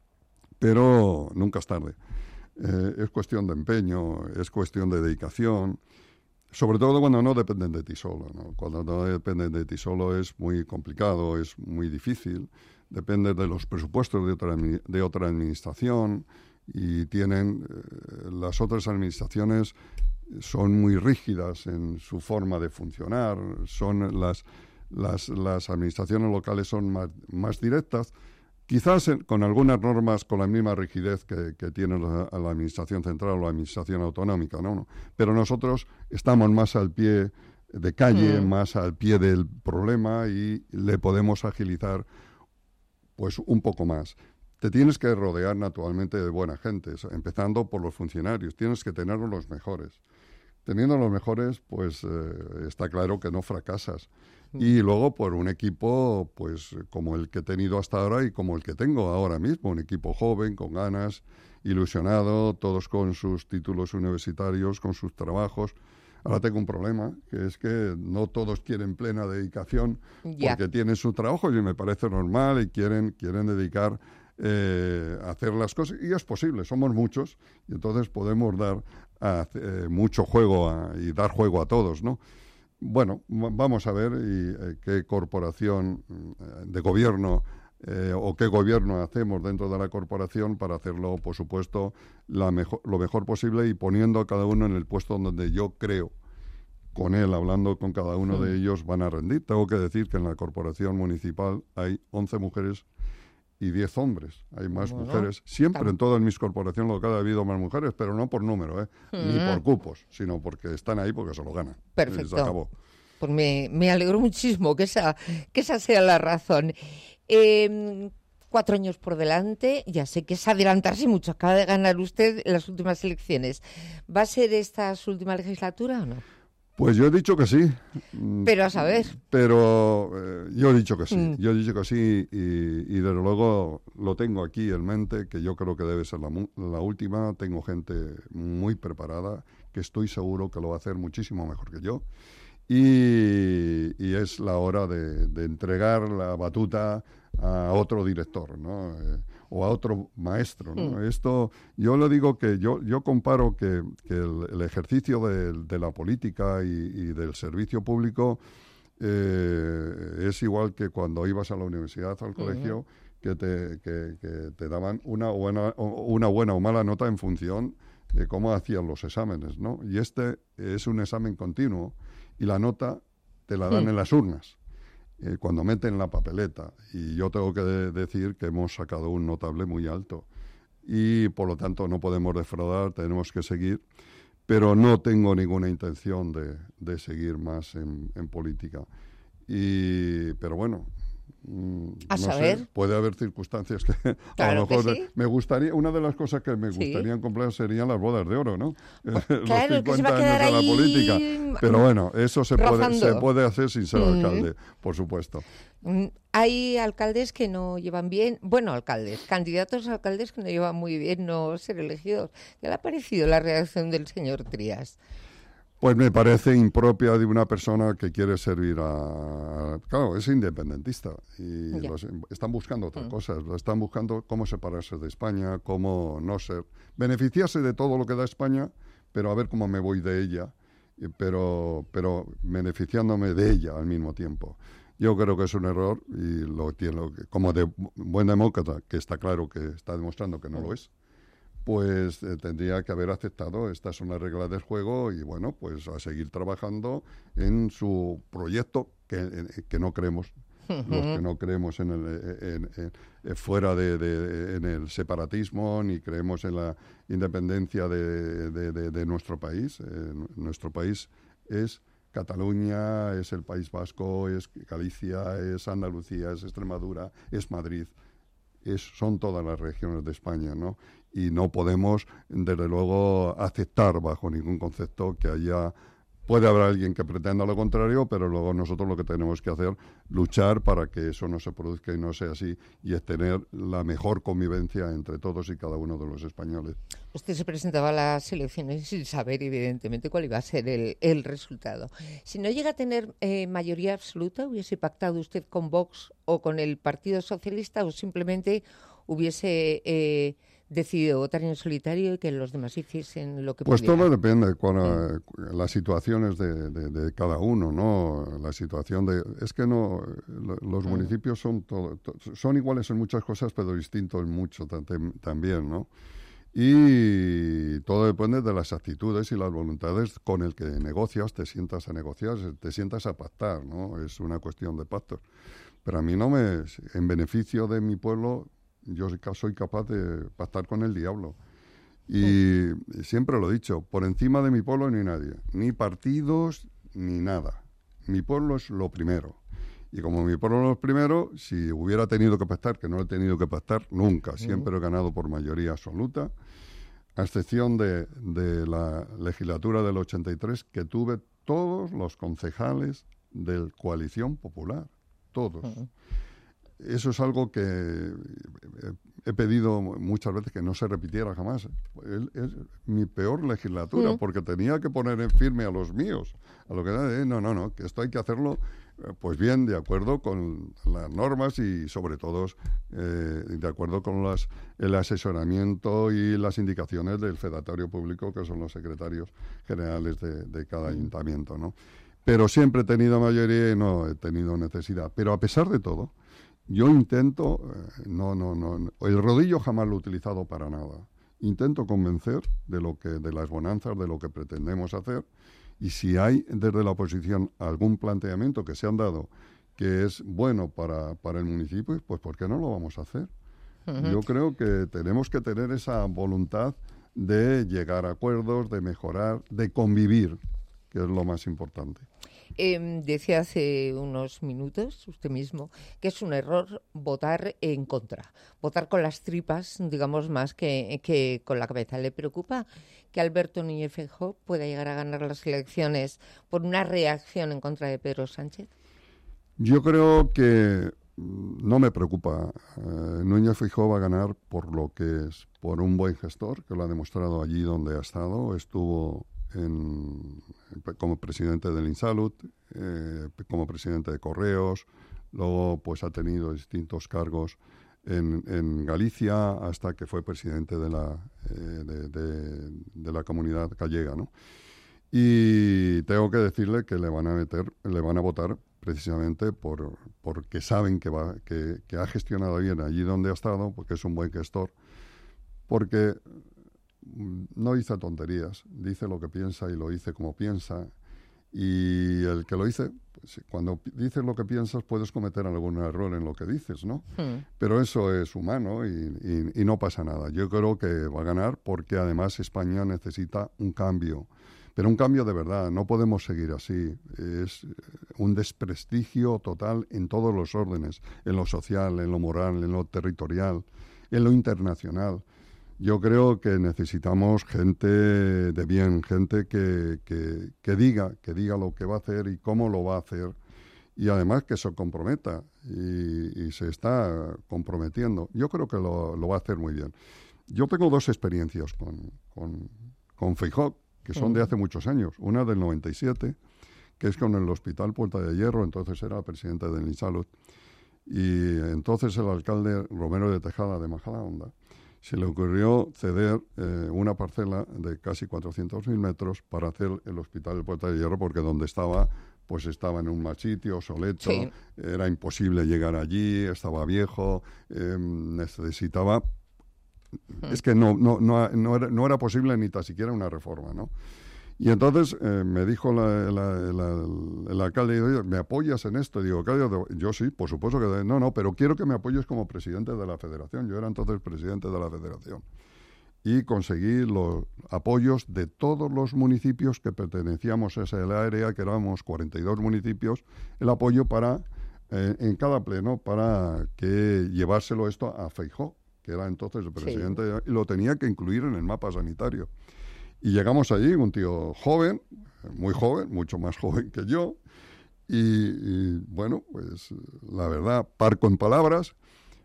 pero nunca es tarde. Eh, es cuestión de empeño, es cuestión de dedicación, sobre todo cuando no dependen de ti solo, ¿no? Cuando no dependen de ti solo es muy complicado, es muy difícil, depende de los presupuestos de otra, admi- de otra administración y tienen, eh, las otras administraciones son muy rígidas en su forma de funcionar, son las, las, las administraciones locales son más, más directas, quizás en- con algunas normas con la misma rigidez que, que tiene la, la administración central o la administración autonómica, ¿no? ¿no? Pero nosotros estamos más al pie de calle, Mm. más al pie del problema y le podemos agilizar pues un poco más. Te tienes que rodear naturalmente de buena gente, o sea, empezando por los funcionarios, tienes que tener los mejores. Teniendo los mejores, pues eh, está claro que no fracasas. Y luego por un equipo pues como el que he tenido hasta ahora y como el que tengo ahora mismo, un equipo joven, con ganas, ilusionado, todos con sus títulos universitarios, con sus trabajos. Ahora tengo un problema, que es que no todos quieren plena dedicación Ya. porque tienen su trabajo y me parece normal y quieren, quieren dedicar eh, a hacer las cosas. Y es posible, somos muchos y entonces podemos dar a, eh, mucho juego a- y dar juego a todos, ¿no? Bueno, va- vamos a ver y, eh, qué corporación eh, de gobierno eh, o qué gobierno hacemos dentro de la corporación para hacerlo, por supuesto, la mejor, lo mejor posible y poniendo a cada uno en el puesto donde yo creo, con él, hablando con cada uno de ellos, van a rendir. Tengo que decir que en la corporación municipal hay once mujeres y diez hombres. Hay más Bueno, mujeres. Siempre tam- en todas mis corporaciones locales ha habido más mujeres, pero no por número, ¿eh? ni Mm. por cupos, sino porque están ahí porque se lo ganan. Y Perfecto. se acabó. Pues me, me alegro muchísimo que esa, que esa sea la razón. Eh, cuatro años por delante, ya sé que es adelantarse mucho. Acaba de ganar usted las últimas elecciones. ¿Va a ser esta su última legislatura o no? Pues yo he dicho que sí. Mm, Pero a saber. Pero eh, yo he dicho que sí. Mm. Yo he dicho que sí y, y desde luego lo tengo aquí en mente, que yo creo que debe ser la, mu- la última. Tengo gente muy preparada que estoy seguro que lo va a hacer muchísimo mejor que yo. y, y es la hora de, de entregar la batuta a otro director, ¿no? Eh, o a otro maestro, ¿no? Mm. Esto, yo le digo que yo, yo comparo que, que el, el ejercicio de, de la política y, y del servicio público eh, es igual que cuando ibas a la universidad, al colegio, uh-huh. que, te, que, que te daban una buena, una buena o mala nota en función de cómo hacían los exámenes, ¿no? Y este es un examen continuo y la nota te la dan sí. en las urnas. Eh, cuando meten la papeleta, y yo tengo que de- decir que hemos sacado un notable muy alto y por lo tanto no podemos defraudar, tenemos que seguir, pero no tengo ninguna intención de, de seguir más en, en política. Y, pero bueno, mm, a no saber, sé, puede haber circunstancias que claro a lo mejor que sí. me gustaría, una de las cosas que me gustaría sí. cumplir serían las bodas de oro, ¿no? Pues, Los claro, que se va a cincuenta quedar años de ahí la política. Pero bueno, eso se puede, rozando. se puede hacer sin ser Mm. alcalde, por supuesto. Mm, Hay alcaldes que no llevan bien, bueno, alcaldes, candidatos a alcaldes que no llevan muy bien no ser elegidos. ¿Qué le ha parecido la reacción del señor Trías? Pues me parece impropia de una persona que quiere servir a... Claro, es independentista y Ya. los- están buscando otras Mm. cosas. Están buscando cómo separarse de España, cómo no ser... Beneficiarse de todo lo que da España, pero a ver cómo me voy de ella, y- pero, pero beneficiándome de ella al mismo tiempo. Yo creo que es un error y lo tiene, lo que- como de bu- buen demócrata, que está claro que está demostrando que no lo es, pues eh, tendría que haber aceptado, estas son las reglas del juego y bueno, pues a seguir trabajando en su proyecto que, en- que no creemos, los que no creemos en el, en- en- en- fuera de, de- en el separatismo ni creemos en la independencia de, de- de- de nuestro país. Eh, nuestro país es Cataluña, es el País Vasco, es Galicia, es Andalucía, es Extremadura, es Madrid. Es, son todas las regiones de España, ¿no? Y no podemos, desde luego, aceptar bajo ningún concepto que haya... Puede haber alguien que pretenda lo contrario, pero luego nosotros lo que tenemos que hacer, luchar para que eso no se produzca y no sea así, y es tener la mejor convivencia entre todos y cada uno de los españoles. Usted se presentaba a las elecciones sin saber, evidentemente, cuál iba a ser el, el resultado. Si no llega a tener eh, mayoría absoluta, ¿hubiese pactado usted con Vox o con el Partido Socialista o simplemente hubiese eh, decidido votar en solitario y que los demás hiciesen lo que Pues pudieran? todo depende cuando, eh, las situaciones de, de- de cada uno, ¿no? La situación de... Es que no... lo- Los municipios son, todo, to- son iguales en muchas cosas, pero distintos en mucho tam- también, ¿no? Y todo depende de las actitudes y las voluntades con el que negocias, te sientas a negociar, te sientas a pactar, ¿no? Es una cuestión de pactos. Pero a mí no me... En beneficio de mi pueblo, yo soy ca- soy capaz de pactar con el diablo. Y siempre lo he dicho, por encima de mi pueblo ni nadie, ni partidos ni nada. Mi pueblo es lo primero. Y como mi pueblo es lo primero, si hubiera tenido que pactar, que no he tenido que pactar nunca, siempre he ganado por mayoría absoluta, a excepción de, de la legislatura del ochenta y tres, que tuve todos los concejales de Coalición Popular, todos. Eso es algo que eh, he pedido muchas veces que no se repitiera jamás. Es, es mi peor legislatura, Mm. porque tenía que poner en firme a los míos. A lo que eh, no, no, no, que esto hay que hacerlo, eh, pues bien, de acuerdo con las normas y sobre todo eh, de acuerdo con las, el asesoramiento y las indicaciones del fedatario público, que son los secretarios generales de, de cada ayuntamiento, ¿no? Pero siempre he tenido mayoría y no he tenido necesidad. Pero a pesar de todo, yo intento, eh, no, no, no, no, el rodillo jamás lo he utilizado para nada. Intento convencer de lo que, de las bonanzas, de lo que pretendemos hacer, y si hay desde la oposición algún planteamiento que se han dado que es bueno para, para el municipio, pues ¿por qué no lo vamos a hacer? Ujú. Yo creo que tenemos que tener esa voluntad de llegar a acuerdos, de mejorar, de convivir, que es lo más importante. Eh, decía hace unos minutos usted mismo que es un error votar en contra, votar con las tripas, digamos, más que, que con la cabeza. ¿Le preocupa que Alberto Núñez Feijóo pueda llegar a ganar las elecciones por una reacción en contra de Pedro Sánchez? Yo creo que mm, no me preocupa. Eh, Núñez Feijóo va a ganar por lo que es, por un buen gestor, que lo ha demostrado allí donde ha estado. Estuvo en, como presidente del Insalud, eh, como presidente de Correos, luego pues ha tenido distintos cargos en, en Galicia hasta que fue presidente de la, eh, de, de, de la comunidad gallega, ¿no? Y tengo que decirle que le van a meter, le van a votar precisamente por porque saben que va que, que ha gestionado bien allí donde ha estado, porque es un buen gestor, porque no dice tonterías, dice lo que piensa y lo dice como piensa, y el que lo dice, pues, cuando dices lo que piensas puedes cometer algún error en lo que dices, ¿no? Hmm. Pero eso es humano y, y, y no pasa nada. Yo creo que va a ganar porque además España necesita un cambio. Pero un cambio de verdad, no podemos seguir así. Es un desprestigio total en todos los órdenes, en lo social, en lo moral, en lo territorial, en lo internacional. Yo creo que necesitamos gente de bien, gente que, que, que diga, que diga lo que va a hacer y cómo lo va a hacer, y además que se comprometa, y, y se está comprometiendo. Yo creo que lo, lo va a hacer muy bien. Yo tengo dos experiencias con, con, con Feijóo, que son de hace muchos años. Una del noventa y siete, que es con el Hospital Puerta de Hierro, entonces era presidente del Insalud, y entonces el alcalde Romero de Tejada de Majadahonda se le ocurrió ceder eh, una parcela de casi cuatrocientos mil metros para hacer el Hospital de Puerta de Hierro, porque donde estaba, pues estaba en un mal sitio, soleto, sí. Era imposible llegar allí, estaba viejo, eh, necesitaba... Es que no no no no era, no era posible ni tan siquiera una reforma, ¿no? Y entonces eh, me dijo la, la, la, el alcalde, oye, ¿me apoyas en esto? Y digo, claro, yo sí, por supuesto que... De, no, no, pero quiero que me apoyes como presidente de la federación. Yo era entonces presidente de la federación. Y conseguí los apoyos de todos los municipios que pertenecíamos a esa área, que éramos cuarenta y dos municipios, el apoyo para, eh, en cada pleno, para que llevárselo esto a Feijóo, que era entonces el presidente, sí. Y lo tenía que incluir en el mapa sanitario. Y llegamos allí, un tío joven, muy joven, mucho más joven que yo, y, y bueno, pues la verdad, parco en palabras,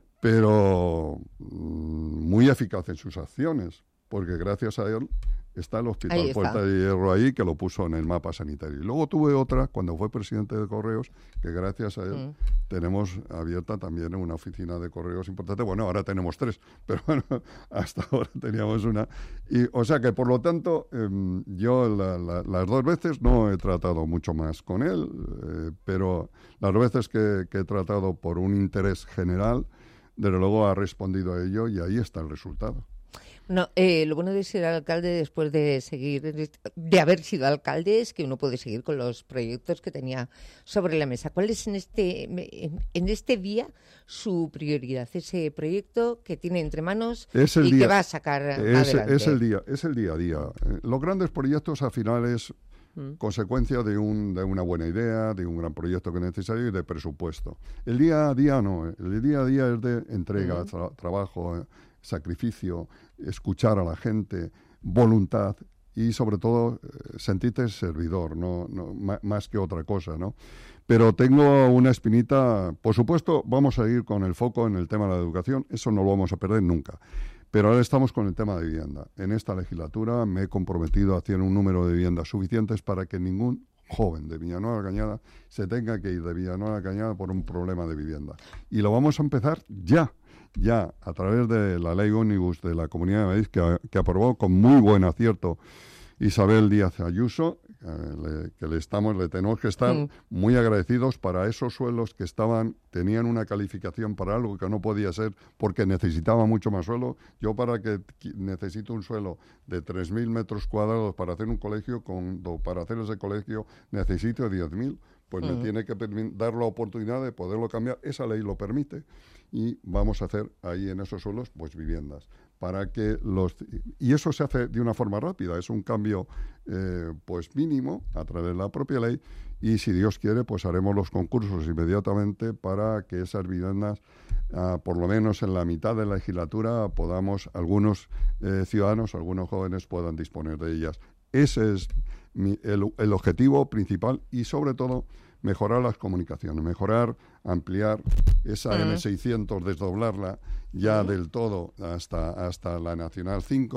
pero mmm, muy eficaz en sus acciones, porque gracias a él está el Hospital está. Puerta de Hierro ahí, que lo puso en el mapa sanitario. Y luego tuve otra, cuando fue presidente de Correos, que gracias a él mm. tenemos abierta también una oficina de Correos importante. Bueno, ahora tenemos tres, pero bueno, hasta ahora teníamos una. Y, o sea que, por lo tanto, eh, yo la, la, las dos veces no he tratado mucho más con él, eh, pero las veces que, que he tratado por un interés general, desde luego ha respondido a ello y ahí está el resultado. No, eh, lo bueno de ser alcalde después de seguir, de haber sido alcalde, es que uno puede seguir con los proyectos que tenía sobre la mesa. ¿Cuál es en este, en, en este día su prioridad? Ese proyecto que tiene entre manos y día, que va a sacar es, adelante. Es el día, es el día a día. Los grandes proyectos al final es mm. consecuencia de, un, de una buena idea, de un gran proyecto que es necesario y de presupuesto. El día a día no, el día a día es de entrega, mm. tra- trabajo, sacrificio, escuchar a la gente, voluntad y sobre todo eh, sentirte servidor, no, no m- más que otra cosa, ¿no? Pero tengo una espinita, por supuesto, vamos a ir con el foco en el tema de la educación, eso no lo vamos a perder nunca. Pero ahora estamos con el tema de vivienda. En esta legislatura me he comprometido a hacer un número de viviendas suficientes para que ningún joven de Villanueva de la Cañada se tenga que ir de Villanueva de la Cañada por un problema de vivienda. Y lo vamos a empezar ya. ya a través de la ley ómnibus de la Comunidad de Madrid, que, que aprobó con muy buen acierto Isabel Díaz Ayuso, eh, le, que le estamos, le tenemos que estar sí. muy agradecidos para esos suelos que estaban, tenían una calificación para algo que no podía ser porque necesitaba mucho más suelo. Yo para que necesito un suelo de tres mil metros cuadrados para hacer un colegio, con, para hacer ese colegio necesito diez mil, pues mm. me tiene que dar la oportunidad de poderlo cambiar. Esa ley lo permite. Y vamos a hacer ahí en esos suelos pues viviendas para que los y eso se hace de una forma rápida, es un cambio eh, pues mínimo a través de la propia ley, y si Dios quiere pues haremos los concursos inmediatamente para que esas viviendas uh, por lo menos en la mitad de la legislatura podamos algunos eh, ciudadanos, algunos jóvenes puedan disponer de ellas. Ese es mi, el, el objetivo principal, y sobre todo mejorar las comunicaciones, mejorar, ampliar esa uh-huh. eme seiscientos, desdoblarla ya uh-huh. del todo hasta, hasta la Nacional cinco,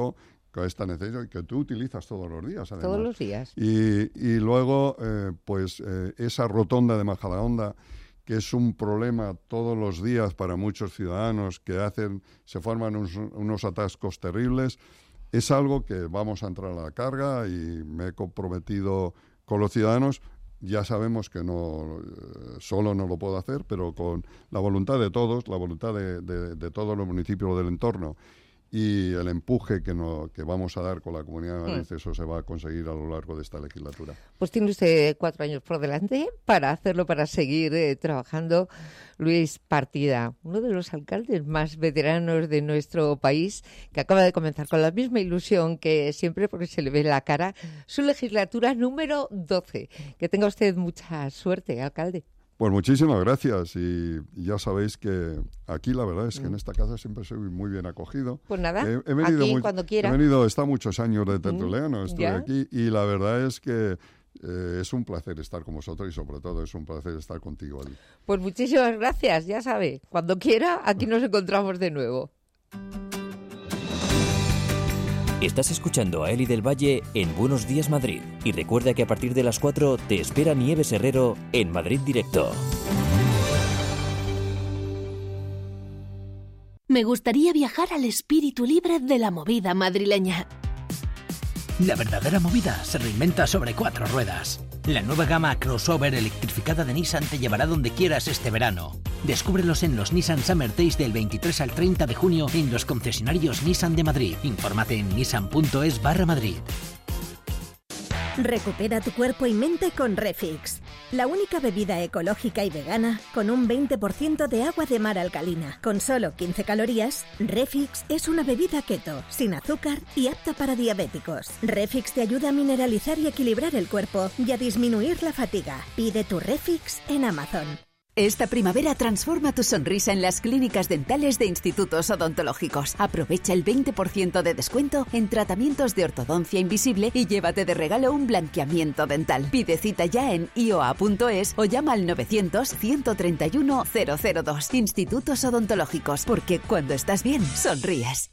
con esta necesidad que tú utilizas todos los días, además. Todos los días. Y, y luego, eh, pues, eh, esa rotonda de Majadahonda, que es un problema todos los días para muchos ciudadanos, que hacen, se forman unos, unos atascos terribles, es algo que vamos a entrar a la carga y me he comprometido con los ciudadanos. Ya sabemos que no eh, solo no lo puedo hacer, pero con la voluntad de todos, la voluntad de, de, de todos los municipios del entorno y el empuje que, no, que vamos a dar con la Comunidad de Madrid, mm. eso se va a conseguir a lo largo de esta legislatura. Pues tiene usted cuatro años por delante para hacerlo, para seguir eh, trabajando. Luis Partida, uno de los alcaldes más veteranos de nuestro país, que acaba de comenzar con la misma ilusión que siempre, porque se le ve la cara, su legislatura número doce. Que tenga usted mucha suerte, alcalde. Pues muchísimas gracias y ya sabéis que aquí la verdad es que en esta casa siempre soy muy bien acogido. Pues nada, he, he venido aquí muy, cuando quiera. He venido, he estado muchos años de tertuliano, Mm, estuve ¿ya? aquí y la verdad es que eh, es un placer estar con vosotros y sobre todo es un placer estar contigo, Ali. Pues muchísimas gracias, ya sabe, cuando quiera aquí nos encontramos de nuevo. Estás escuchando a Eli del Valle en Buenos Días Madrid. Y recuerda que a partir de las cuatro te espera Nieves Herrero en Madrid Directo. Me gustaría viajar al espíritu libre de la movida madrileña. La verdadera movida se reinventa sobre cuatro ruedas. La nueva gama crossover electrificada de Nissan te llevará donde quieras este verano. Descúbrelos en los Nissan Summer Days del veintitrés al treinta de junio en los concesionarios Nissan de Madrid. Infórmate en nissan.es barra Madrid. Recupera tu cuerpo y mente con Refix, la única bebida ecológica y vegana con un veinte por ciento de agua de mar alcalina. Con solo quince calorías, Refix es una bebida keto, sin azúcar y apta para diabéticos. Refix te ayuda a mineralizar y equilibrar el cuerpo y a disminuir la fatiga. Pide tu Refix en Amazon. Esta primavera transforma tu sonrisa en las clínicas dentales de Institutos Odontológicos. Aprovecha el veinte por ciento de descuento en tratamientos de ortodoncia invisible y llévate de regalo un blanqueamiento dental. Pide cita ya en i o a punto es o llama al novecientos, ciento treinta y uno, cero cero dos. Institutos Odontológicos, porque cuando estás bien, sonríes.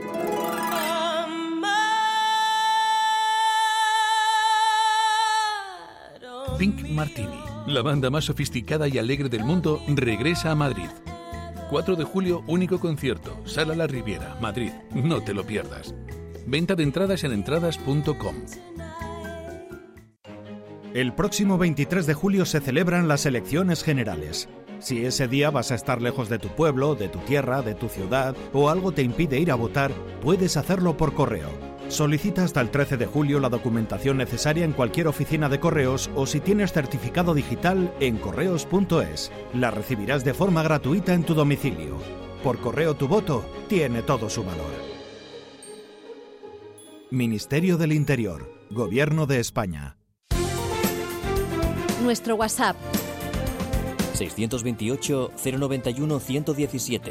Pink Martini, la banda más sofisticada y alegre del mundo, regresa a Madrid. cuatro de julio, único concierto, Sala La Riviera, Madrid. No te lo pierdas. Venta de entradas en entradas punto com. El próximo veintitrés de julio se celebran las elecciones generales. Si ese día vas a estar lejos de tu pueblo, de tu tierra, de tu ciudad o algo te impide ir a votar, puedes hacerlo por correo. Solicita hasta el trece de julio la documentación necesaria en cualquier oficina de correos o si tienes certificado digital en correos punto es. La recibirás de forma gratuita en tu domicilio. Por correo tu voto tiene todo su valor. Ministerio del Interior, Gobierno de España. Nuestro WhatsApp seiscientos veintiocho, cero noventa y uno, ciento diecisiete.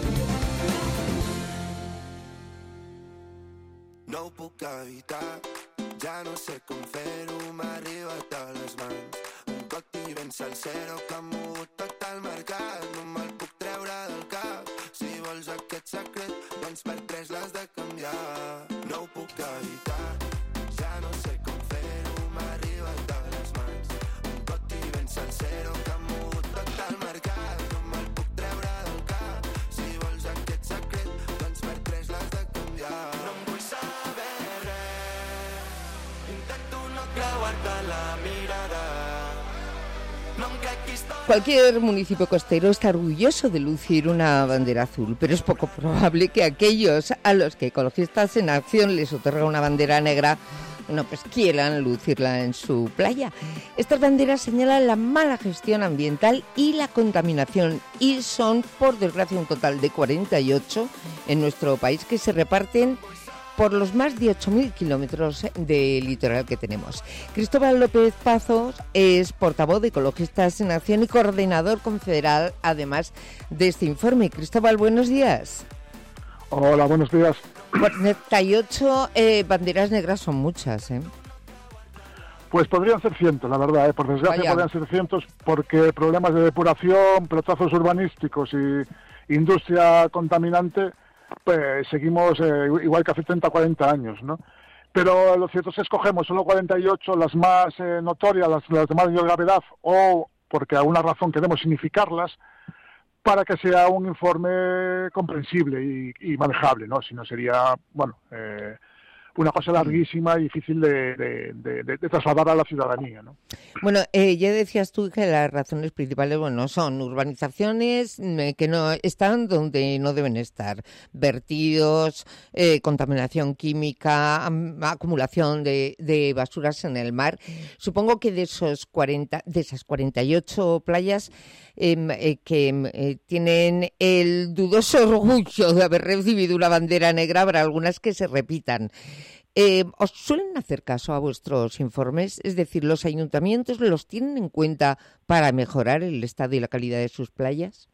No puc evitar, ja no sé com fer-ho, m'ha arribat a les mans. Un còctel ben salsero que ha mogut tot el mercat, no me'l puc treure del cap. Si vols aquest secret, doncs per tres l'has de canviar. No ho puc evitar, ja no sé com fer-ho, m'ha arribat a les mans. Un còctel ben salsero que ha mogut tot el mercat, no me'l puc treure del cap. Si vols aquest secret, doncs per tres l'has de canviar. No em vull saber res, intento no creuar-te la mirada. No em crec que història... Cualquier municipio costero está orgulloso de lucir una bandera azul, pero es poco probable que aquellos a los que Ecologistas en Acción les otorga una bandera negra, no, pues quieran lucirla en su playa. Estas banderas señalan la mala gestión ambiental y la contaminación y son, por desgracia, un total de cuarenta y ocho en nuestro país que se reparten por los más de ocho mil kilómetros de litoral que tenemos. Cristóbal López Pazos es portavoz de Ecologistas en Acción y coordinador confederal, además, de este informe. Cristóbal, buenos días. Hola, buenos días. cuarenta y ocho eh, banderas negras son muchas, ¿eh? Pues podrían ser cientos, la verdad, ¿eh? Por desgracia Vaya. podrían ser cientos porque problemas de depuración, protazos urbanísticos y industria contaminante pues seguimos eh, igual que hace treinta o cuarenta años, ¿no? Pero lo cierto es que escogemos solo cuarenta y ocho, las más eh, notorias, las, las de mayor gravedad, o porque a alguna razón queremos significarlas, para que sea un informe comprensible y, y manejable, ¿no? Si no sería, bueno, eh, una cosa larguísima y difícil de, de, de, de, de trasladar a la ciudadanía, ¿no? Bueno, eh, ya decías tú que las razones principales, bueno, son urbanizaciones eh, que no están donde no deben estar, vertidos, eh, contaminación química, am, acumulación de, de basuras en el mar. Supongo que de esos cuarenta, de esas cuarenta y ocho playas eh, eh, que eh, tienen el dudoso orgullo de haber recibido una bandera negra, habrá algunas que se repitan. Eh, ¿Os suelen hacer caso a vuestros informes? Es decir, ¿los ayuntamientos los tienen en cuenta para mejorar el estado y la calidad de sus playas?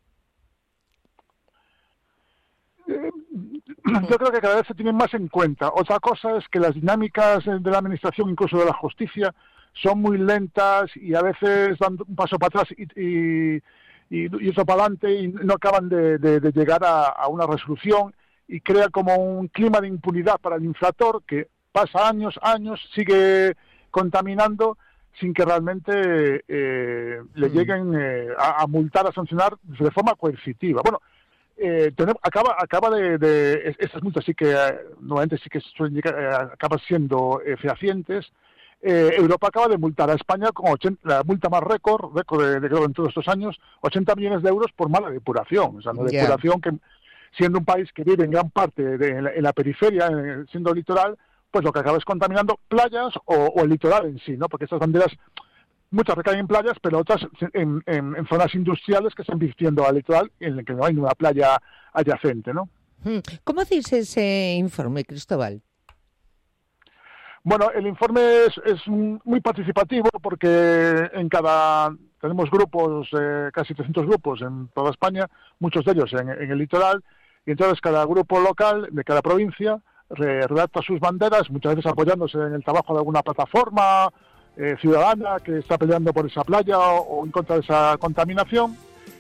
Eh, yo creo que cada vez se tienen más en cuenta. Otra cosa es que las dinámicas de la administración, incluso de la justicia, son muy lentas y a veces dan un paso para atrás y, y, y, y otro para adelante y no acaban de, de, de llegar a, a una resolución, y crea como un clima de impunidad para el infractor que pasa años, años, sigue contaminando sin que realmente eh, le lleguen eh, a, a multar, a sancionar de forma coercitiva. Bueno, eh, tenemos, acaba acaba de, de... Estas multas sí que, eh, nuevamente sí que suelen llegar, eh, acaban siendo eh, fehacientes. Eh, Europa acaba de multar a España con ochenta, la multa más récord, récord de, de creo en todos estos años, ochenta millones de euros por mala depuración. O sea, una Yeah. depuración que, siendo un país que vive en gran parte de, en, la, en la periferia, en, siendo litoral, pues lo que acaba es contaminando playas o, o el litoral en sí, ¿no? Porque estas banderas, muchas recaen en playas, pero otras en, en, en zonas industriales que están vistiendo al litoral, en el que no hay ninguna playa adyacente, ¿no? ¿Cómo hacéis ese informe, Cristóbal? Bueno, el informe es, es muy participativo porque en cada... Tenemos grupos, eh, casi trescientos grupos en toda España, muchos de ellos en, en el litoral, y entonces cada grupo local de cada provincia re- redacta sus banderas, muchas veces apoyándose en el trabajo de alguna plataforma eh, ciudadana que está peleando por esa playa o, o en contra de esa contaminación,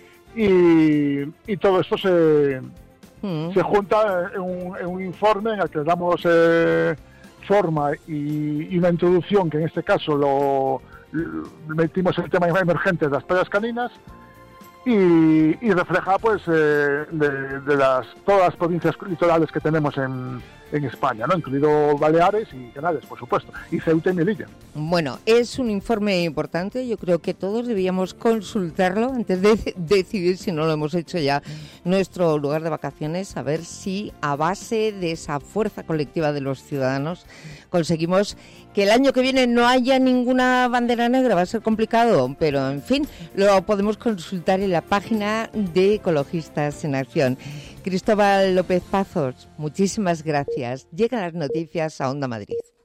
y, y todo esto se, mm. se junta en un, en un informe en el que damos eh, forma y, y una introducción que en este caso lo... metimos el tema emergente de las playas caninas y, y refleja pues eh, de, de las todas las provincias litorales que tenemos en, en España, ¿no? Incluido Baleares y Canarias, por supuesto, y Ceuta y Melilla. Bueno, es un informe importante, yo creo que todos debíamos consultarlo antes de decidir, si no lo hemos hecho ya, nuestro lugar de vacaciones, a ver si a base de esa fuerza colectiva de los ciudadanos conseguimos que el año que viene no haya ninguna bandera negra. Va a ser complicado, pero en fin, lo podemos consultar en la página de Ecologistas en Acción. Cristóbal López Pazos, muchísimas gracias. Llegan las noticias a Onda Madrid.